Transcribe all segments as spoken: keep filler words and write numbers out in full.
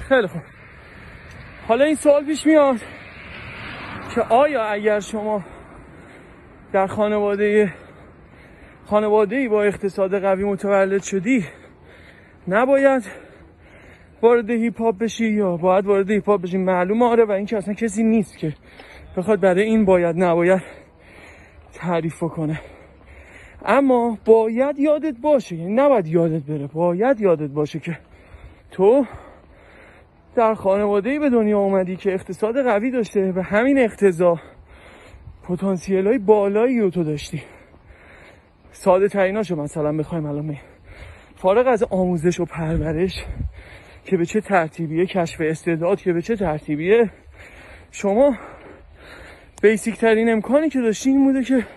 خیلی خوب. حالا این سوال پیش میاد که آیا اگر شما در خانواده خانواده‌ای با اقتصاد قوی متولد شدی نباید وارد هیپ هاپ بشی یا باید وارد هیپ هاپ بشی؟ معلومه آره، و این که اصلا کسی نیست که بخواد برای این باید نباید تعریف کنه. اما باید یادت باشه، یعنی نباید یادت بره، باید یادت باشه که تو در خانواده‌ای به دنیا اومدی که اقتصاد قوی داشته و همین اقتضا پتانسیل‌های بالایی رو تو داشتی. ساده تریناشو مثلا بخوایم الان فارغ از آموزش و پرورش که به چه ترتیبیه، کشف استعداد که به چه ترتیبیه، شما بیسیک ترین امکانی که داشتی این بوده که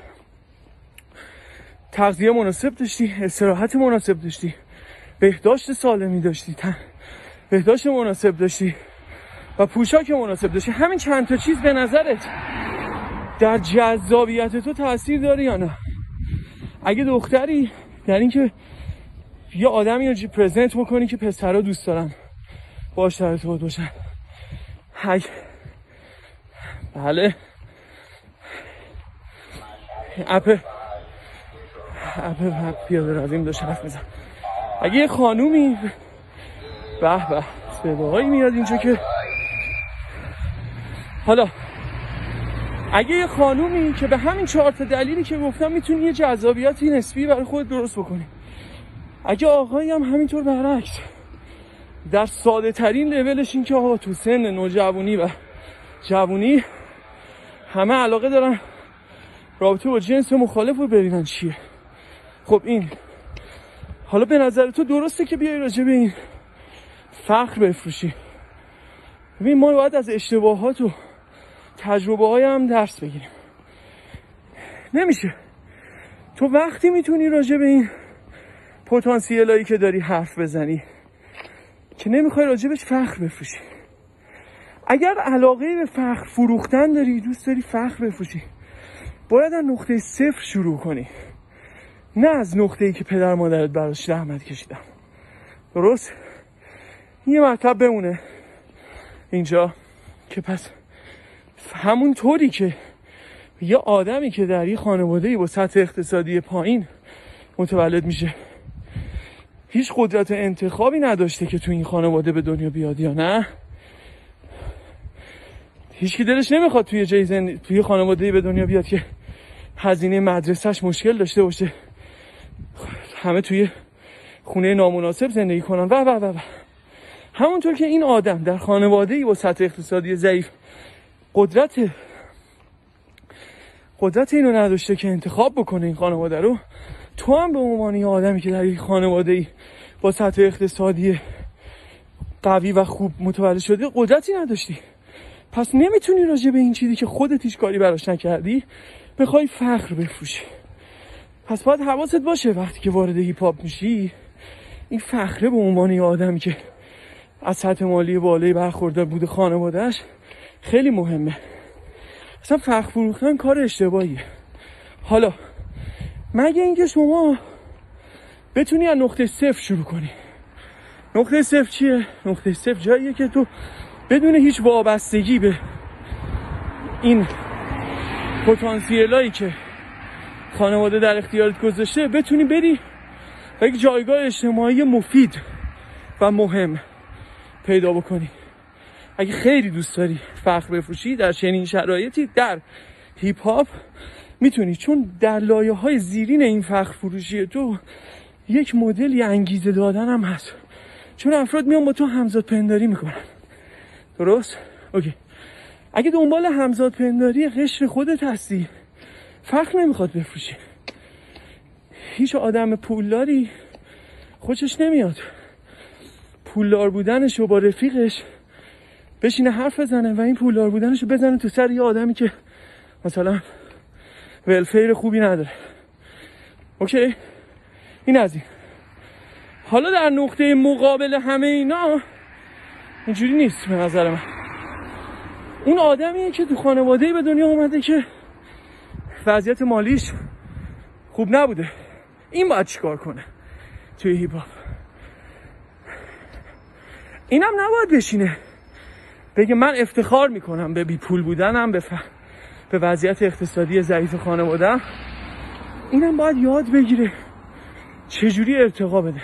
تغذیه مناسب داشتی، استراحت مناسب داشتی، بهداشت سالمی داشتی، بهداشت مناسب داشتی و پوشاک مناسب داشتی. همین چند تا چیز به نظرت در جذابیت تو تاثیر داره یا نه؟ اگه دختری در این که یه آدمی رو پرزنت بکنی که پسرها دوست دارن باش در ارتباط باشن، اگه بله اپ اپ پیاده رویم داشت حرف میزن. اگه یه خانومی به به صداهایی میاد اینجا که حالا اگه یه خانومی که به همین چهار تا دلیلی که گفتم میتونی یه جذابیتی نسبی برای خودت درست بکنی، اگه آقایی هم همینطور برعکس در ساده ترین لولش این که آقا تو سن نوجوانی و جوانی همه علاقه دارن رابطه با جنس مخالف رو ببینن چیه، خب این حالا به نظر تو درسته که بیای راجع به این فخر بفروشی؟ ببین ما باید از اشتباهات و تجربه های هم درس بگیریم. نمیشه تو وقتی میتونی راجع به این پتانسیل هایی که داری حرف بزنی که نمیخوای راجع بهش فخر بفروشی. اگر علاقه به فخر فروختن داری، دوست داری فخر بفروشی، باید از نقطه صفر شروع کنی، نه از نقطه‌ای که پدر مادرت براش زحمت کشیدن. درست؟ یه مطلب بمونه اینجا که پس همون طوری که یه آدمی که در یه خانواده‌ای با سطح اقتصادی پایین متولد میشه هیچ قدرت انتخابی نداشته که تو این خانواده به دنیا بیاد یا نه، هیچ کی دلش نمیخواد توی جای زن... توی خانواده‌ای به دنیا بیاد که هزینه مدرسه‌اش مشکل داشته باشه، همه توی خونه نامناسب زندگی کنن و و و و همونطور که این آدم در خانواده‌ای با سطح اقتصادی ضعیف قدرت قدرت اینو نداشته که انتخاب بکنه این خانواده رو، تو هم به عنوان یه آدمی که در یک خانواده‌ای با سطح اقتصادی قوی و خوب متولد شدی قدرتی نداشتی. پس نمیتونی راجع به این چیزی که خودت هیچ کاری براش نکردی بخوای فخر بفروشی. پس باید حواست باشه وقتی که وارد هیپ هاپ میشی این فخره به عنوان یه آدمی که از سطح مالی بالایی برخوردار بوده خانواده‌اش خیلی مهمه. اصلا فخر فروختن کار اشتباهیه. حالا مگه اینکه شما بتونی از نقطه صفر شروع کنی. نقطه صفر چیه؟ نقطه صفر جاییه که تو بدون هیچ وابستگی به این پتانسیلایی که خانواده در اختیارت گذاشته بتونی بری و یک جایگاه اجتماعی مفید و مهم پیدا بکنی. اگه خیلی دوست داری فخر بفروشی در چنین شرایطی در هیپ هاپ میتونی، چون در لایه های زیرین این فخر فروشی تو یک مدلی انگیزه دادن هم هست، چون افراد میان با تو همزاد پنداری میکنن. درست؟ اوکی. اگه دنبال همزاد پنداری قشر خودت هستی فخر نمیخواد بفروشی. هیچ آدم پولداری خوشش نمیاد پولدار بودنشو با رفیقش بشینه حرف بزنه و این پولدار بودنشو بزنه تو سر یه آدمی که مثلا ولفیر خوبی نداره. اوکی؟ این از این. حالا در نقطه مقابل همه اینا اینجوری نیست به نظر من. اون آدمیه که تو خانواده‌ای به دنیا اومده که وضعیت مالیش خوب نبوده، این باید چیکار کنه توی هیپ هاپ؟ اینم نباید بشینه بگه من افتخار میکنم به بی پول بودنم، به, ف... به وضعیت اقتصادی ضعیف خانواده‌ام. اینم باید یاد بگیره چجوری ارتقا بده.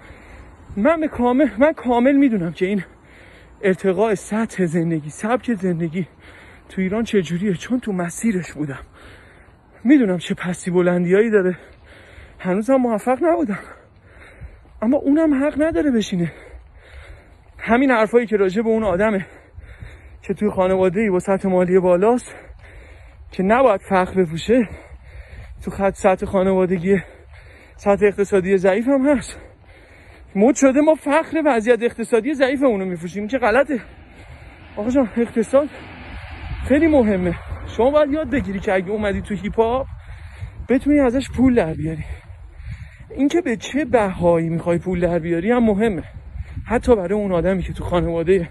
من کامل من کامل میدونم که این ارتقاء سطح زندگی، سبک زندگی تو ایران چجوریه، چون تو مسیرش بودم. میدونم چه پستی بلندیایی داره، هنوزم موفق نبودم، اما اونم حق نداره بشینه همین حرفایی که راجع به اون آدمه که توی خانواده‌ای با سطح مالی بالاست که نباید فخر بپوشه، تو خط سطح خانوادگی سطح اقتصادی ضعیف هم هست. مد شده ما فخر وضعیت اقتصادی ضعیف اونو میفروشیم که غلطه. آقا جان اقتصاد خیلی مهمه. شما باید یاد بگیری که اگه اومدی تو هیپ هاپ بتونی ازش پول در بیاری. اینکه به چه بهایی میخوای پول در بیاری هم مهمه، حتی برای اون آدمی که تو خانواده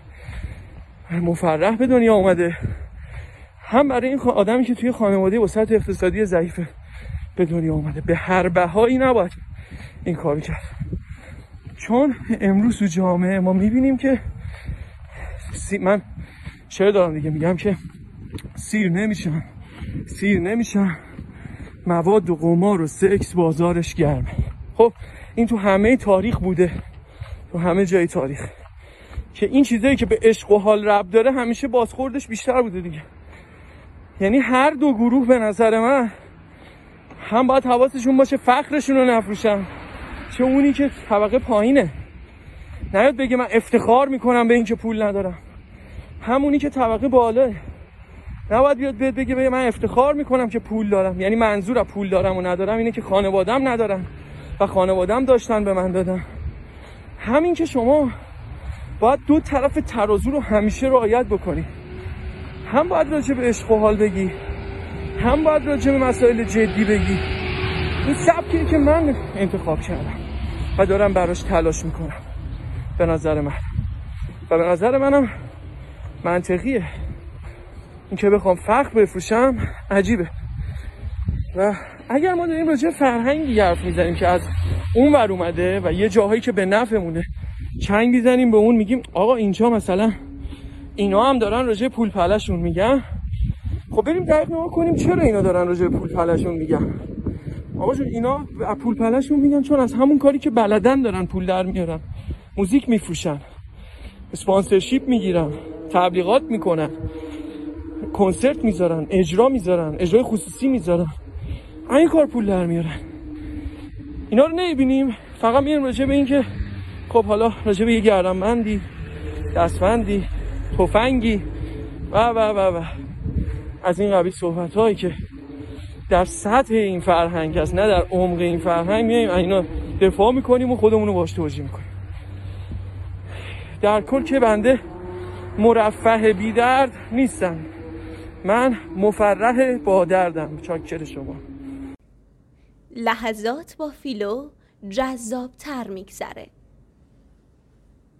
مفرح به دنیا اومده، هم برای این آدمی که توی خانواده با سطح اقتصادی ضعیف به دنیا اومده. به هر بهایی نباید این کارو کرد، چون امروز تو جامعه ما میبینیم که سی... من چرا دارم دیگه میگم که سیر نمیشن سیر نمیشن مواد و قمار و سکس بازارش گرمه. خب این تو همه تاریخ بوده، تو همه جای تاریخ، که این چیزایی که به عشق و حال ربط داره همیشه بازخوردش بیشتر بوده دیگه. یعنی هر دو گروه به نظر من هم باید حواسشون باشه فقرشون رو نفروشن، چه اونی که طبقه پایینه نیاد بگه من افتخار میکنم به این که پول ندارم، همونی که طبقه بالاه نباید بیاد بیاد بگه بگه من افتخار میکنم که پول دارم. یعنی منظور از پول دارم و ندارم اینه که خانوادم ندارن و خانوادم داشتن به من دادن. همین که شما باید دو طرف ترازو رو همیشه رعایت بکنی، هم باید راجع به عشق و حال بگی، هم باید راجع به مسائل جدی بگی. این سبکیه که من انتخاب کردم و دارم براش تلاش میکنم به نظر من، و به نظر منم منطقیه. این که بخوام فخر بفروشم عجیبه. و اگر ما داریم راجع فرهنگی حرف میزنیم که از اون ور اومده و یه جاهایی که به نفعمونه چنگ میزنیم به اون، میگیم آقا اینجا مثلا اینا هم دارن راجع پول پلشون میگن، خب بریم دقیق نگاه کنیم چرا اینا دارن راجع پول پلشون میگن. آقا جون اینا از پول پلشون میگن چون از همون کاری که بلدن دارن پول در میارن. موزیک میفروشن، اسپانسرشیپ میگیرن، تبلیغات میکنن، کنسرت میذارن، اجرا میذارن، اجرای خصوصی میذارن، این کار پول در میارن. اینا رو نمیبینیم، فقط میریم راجع به این که خب حالا راجع به یه گردنبندی، دستبندی، تفنگی و و و و از این قبیل صحبت هایی که در سطح این فرهنگ هست نه در عمق این فرهنگ، میایم اینا دفاع میکنیم و خودمون رو باش توجیه میکنیم. در کل که بنده مرفه بی درد نیستم، من مفرح با دردم. چاکر شما. لحظات با فیلو جذاب تر میگذره.